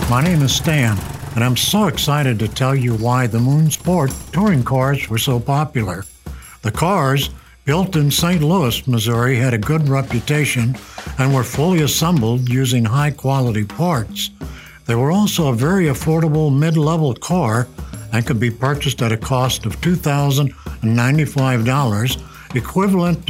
My name is Stan, and I'm so excited to tell you why the Moon Sport touring cars were so popular. The cars, built in St. Louis, Missouri, had a good reputation and were fully assembled using high-quality parts. They were also a very affordable mid-level car and could be purchased at a cost of $2,095, equivalent to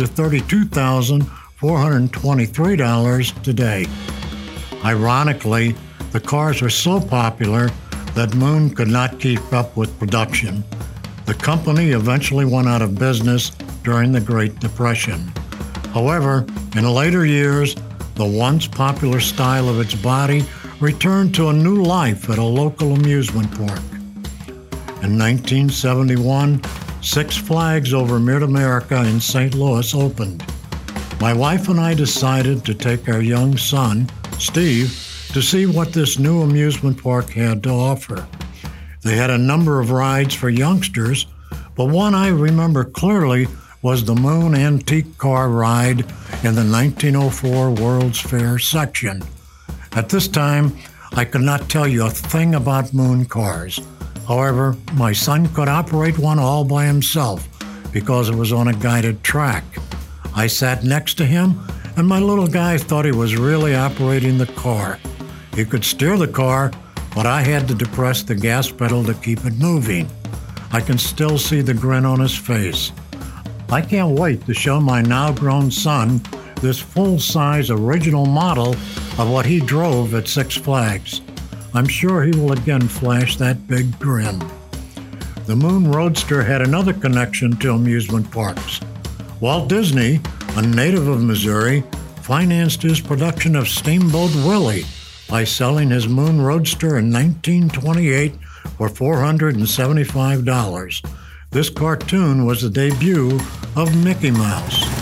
$32,423 today. Ironically, the cars were so popular that Moon could not keep up with production. The company eventually went out of business during the Great Depression. However, in later years, the once popular style of its body returned to a new life at a local amusement park. In 1971, Six Flags over Mid-America in St. Louis opened. My wife and I decided to take our young son, Steve, to see what this new amusement park had to offer. They had a number of rides for youngsters, but one I remember clearly was the Moon Antique Car Ride in the 1904 World's Fair section. At this time, I could not tell you a thing about Moon cars. However, my son could operate one all by himself because it was on a guided track. I sat next to him, and my little guy thought he was really operating the car. He could steer the car, but I had to depress the gas pedal to keep it moving. I can still see the grin on his face. I can't wait to show my now-grown son this full-size original model of what he drove at Six Flags. I'm sure he will again flash that big grin. The Moon Roadster had another connection to amusement parks. Walt Disney, a native of Missouri, financed his production of Steamboat Willie by selling his Moon Roadster in 1928 for $475. This cartoon was the debut of Mickey Mouse.